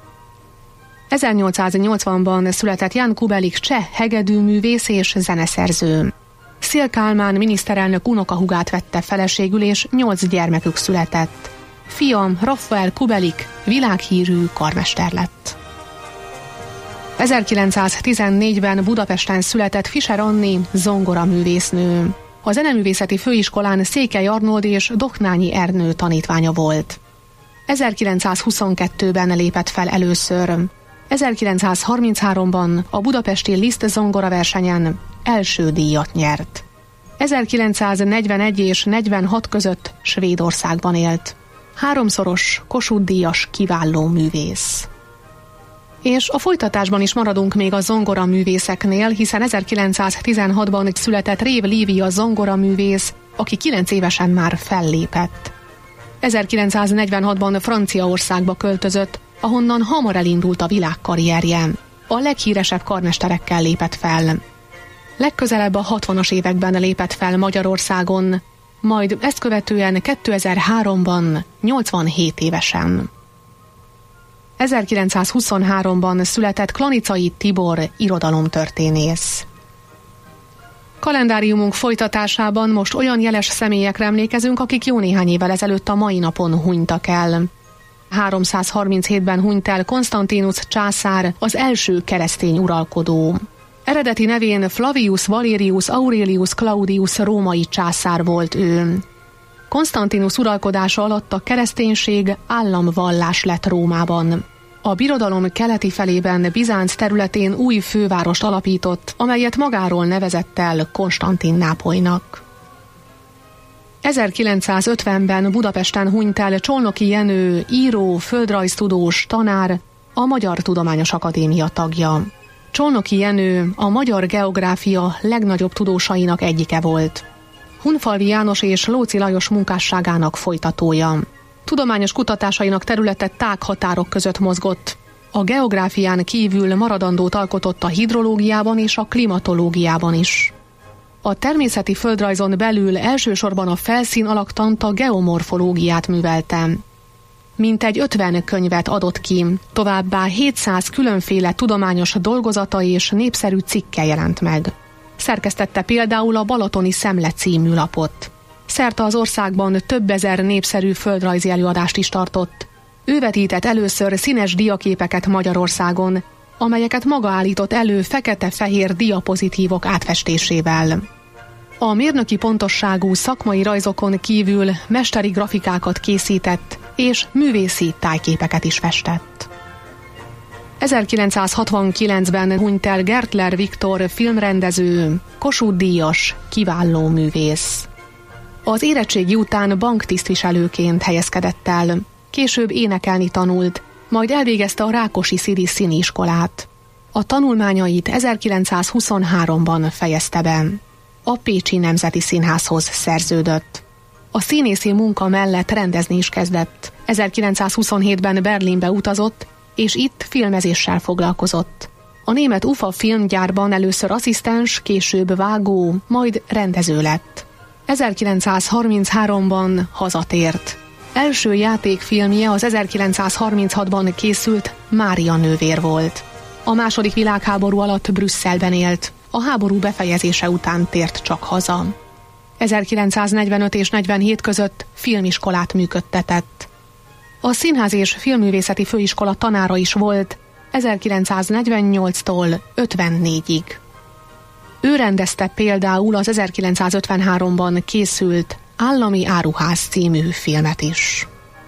ezernyolcszáznyolcvanban született Jan Kubelik cseh hegedűművész és zeneszerző. Széll Kálmán miniszterelnök unokahúgát vette feleségül, és nyolc gyermekük született. Fia Rafael Kubelik világhírű karmester lett. ezerkilencszáztizennégyben Budapesten született Fischer Anni zongoraművésznő. A zeneművészeti főiskolán Székely Arnold és Doknányi Ernő tanítványa volt. ezerkilencszázhuszonkettőben lépett fel először. ezerkilencszázharmincháromban a budapesti Liszt zongoraversenyen első díjat nyert. ezerkilencszáznegyvenegy és negyvenhat között Svédországban élt. Háromszoros Kossuth-díjas kiváló művész. És a folytatásban is maradunk még a zongoraművészeknél, hiszen ezerkilencszáztizenhatban született Rév Lívia zongoraművész, aki kilenc évesen már fellépett. ezerkilencszáznegyvenhatban Franciaországba költözött, ahonnan hamar elindult a világkarrierje. A leghíresebb karmesterekkel lépett fel. Legközelebb a hatvanas években lépett fel Magyarországon, majd ezt követően kétezer-háromban nyolcvanhét évesen. ezerkilencszázhuszonháromban született Klanicai Tibor irodalomtörténész. Kalendáriumunk folytatásában most olyan jeles személyekre emlékezünk, akik jó néhány évvel ezelőtt a mai napon hunytak el. háromszázharminchétben hunyt el Konstantinus császár, az első keresztény uralkodó. Eredeti nevén Flavius Valerius Aurelius Claudius római császár volt ő. Konstantinus uralkodása alatt a kereszténység államvallás lett Rómában. A birodalom keleti felében Bizánc területén új fővárost alapított, amelyet magáról nevezett el Konstantinnápolynak. ezerkilencszázötvenben Budapesten hunyt el Csolnoky Jenő, író, földrajztudós, tanár, a Magyar Tudományos Akadémia tagja. Csolnoky Jenő a magyar geográfia legnagyobb tudósainak egyike volt. Hunfalvi János és Lóczy Lajos munkásságának folytatója. Tudományos kutatásainak területe tág határok között mozgott. A geográfián kívül maradandót alkotott a hidrológiában és a klimatológiában is. A természeti földrajzon belül elsősorban a felszín alaktant, a geomorfológiát művelte. Mintegy ötven könyvet adott ki, továbbá hétszáz különféle tudományos dolgozata és népszerű cikke jelent meg. Szerkesztette például a Balatoni Szemle című lapot. Szerte az országban több ezer népszerű földrajzi előadást is tartott. Ő vetített először színes diaképeket Magyarországon, amelyeket maga állított elő fekete-fehér diapozitívok átfestésével. A mérnöki pontosságú szakmai rajzokon kívül mesteri grafikákat készített, és művészi tájképeket is festett. ezerkilencszázhatvankilencben hunyt el Gertler Viktor filmrendező, Kossuth-díjas kiváló művész. Az érettségi után banktisztviselőként helyezkedett el, később énekelni tanult, majd elvégezte a Rákosi Szidi Színiskolát. A tanulmányait ezerkilencszázhuszonháromban fejezte be. A Pécsi Nemzeti Színházhoz szerződött. A színészi munka mellett rendezni is kezdett. ezerkilencszázhuszonhétben Berlinbe utazott, és itt filmezéssel foglalkozott. A német UFA filmgyárban először asszisztens, később vágó, majd rendező lett. ezerkilencszázharmincháromban hazatért. Első játékfilmje az ezerkilencszázharminchatban készült Mária nővér volt. A második világháború alatt Brüsszelben élt, a háború befejezése után tért csak haza. ezerkilencszáznegyvenöt és negyvenhét között filmiskolát működtetett. A Színház és Filmművészeti Főiskola tanára is volt ezerkilencszáznegyvennyolctól ötvennégyig. Ő rendezte például az ezerkilencszázötvenháromban készült Állami áruház című filmet is.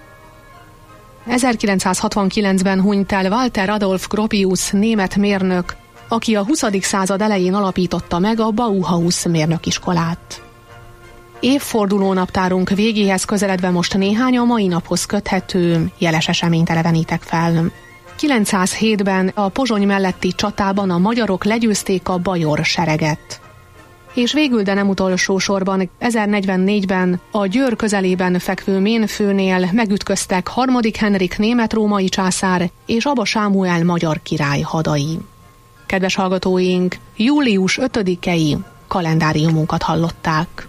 ezerkilencszázhatvankilencben hunyt el Walter Adolf Gropius német mérnök, aki a huszadik század elején alapította meg a Bauhaus mérnökiskolát. Évfordulónaptárunk végéhez közeledve most néhány a mai naphoz köthető jeles eseményt elevenítek fel. kilencszázhétben a Pozsony melletti csatában a magyarok legyőzték a bajor sereget. És végül, de nem utolsó sorban, ezernegyvennégyben a Győr közelében fekvő Ménfőnél megütköztek harmadik Henrik német-római császár és Aba Sámuel magyar király hadai. Kedves hallgatóink, július ötödikei kalendáriumunkat hallották.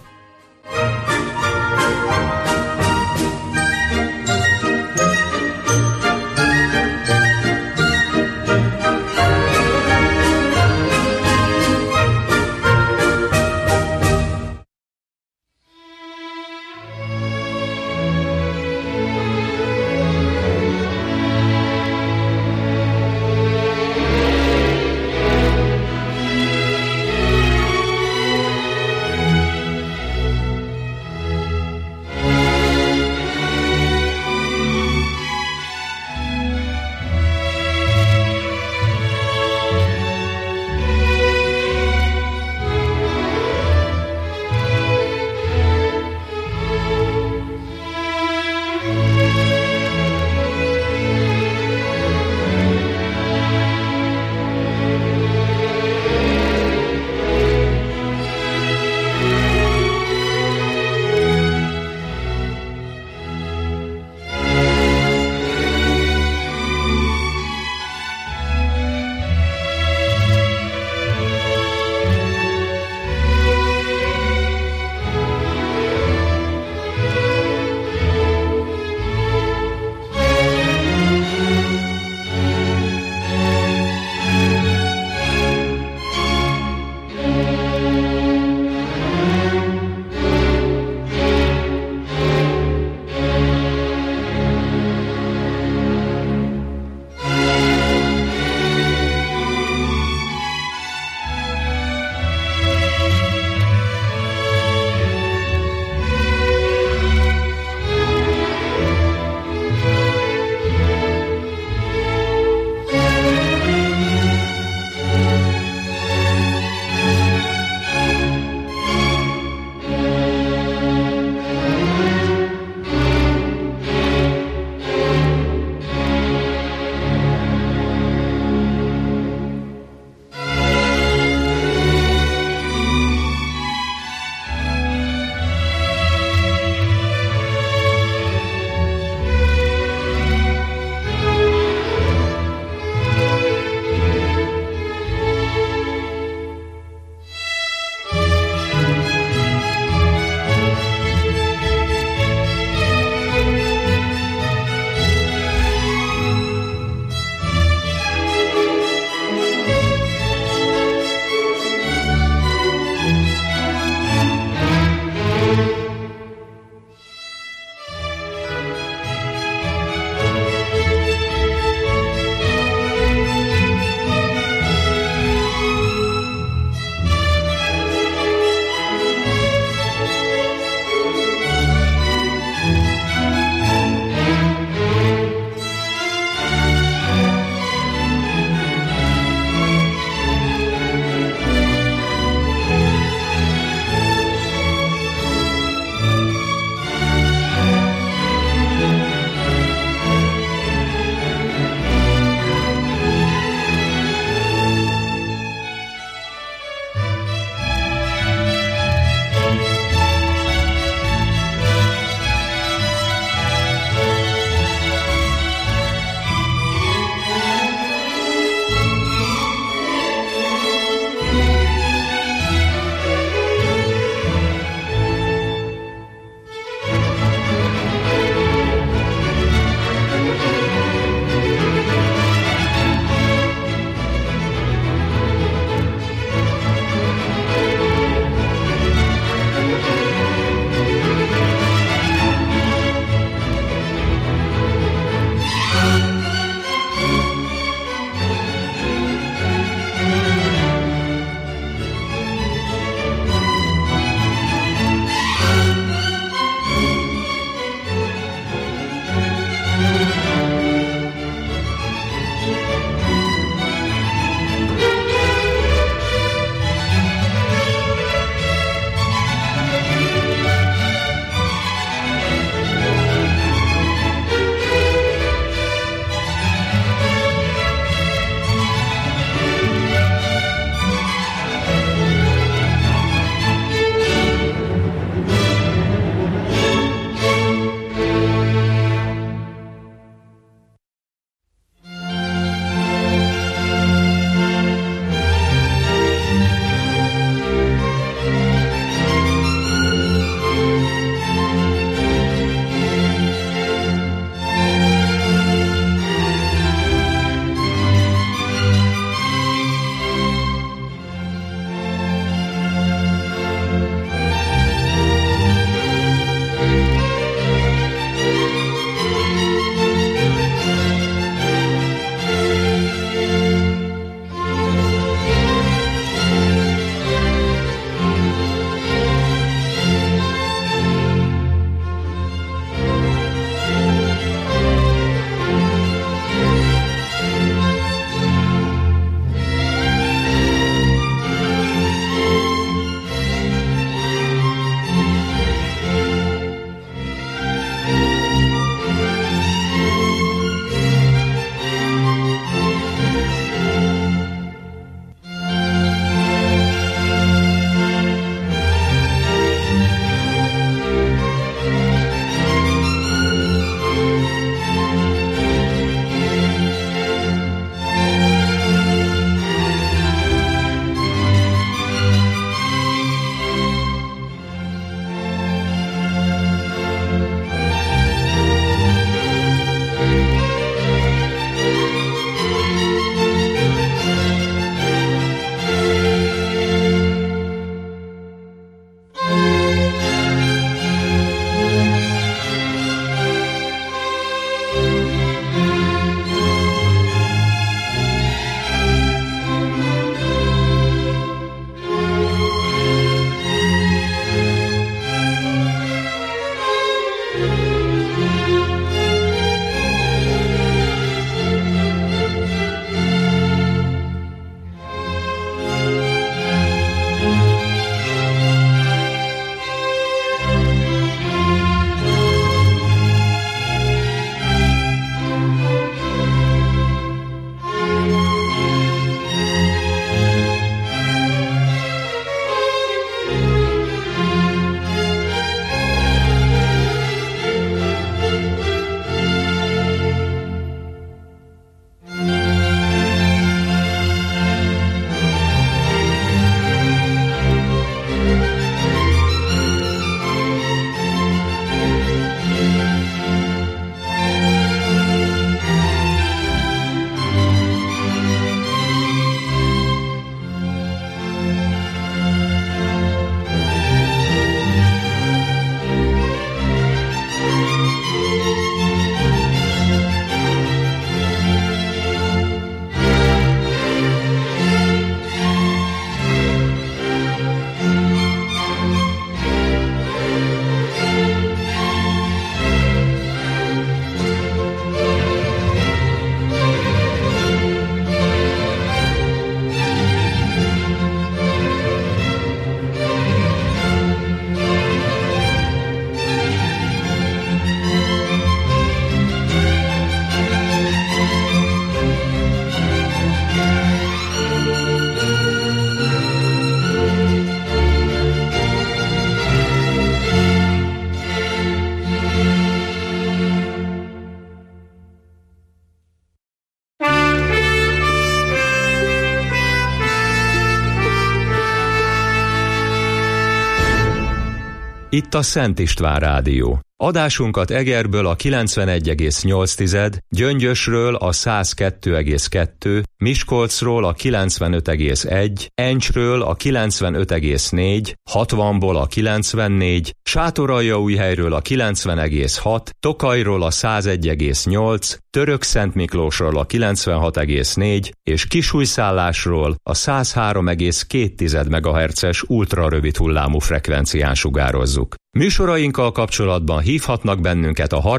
Itt a Szent István Rádió. Adásunkat Egerből a kilencvenegy egész nyolc, Gyöngyösről a száz kettő egész kettő, Miskolcról a kilencvenöt egész egy, Encsről a kilencvenöt egész négy, hatvanból a kilencvennégy, Sátoraljaújhelyről a kilencven egész hat, Tokajról a száz egy egész nyolc, Törökszentmiklósról a kilencvenhat egész négy és Kisújszállásról a száz három egész két megahertzes ultrarövid hullámú frekvencián sugározzuk. Műsorainkkal kapcsolatban hívhatnak bennünket a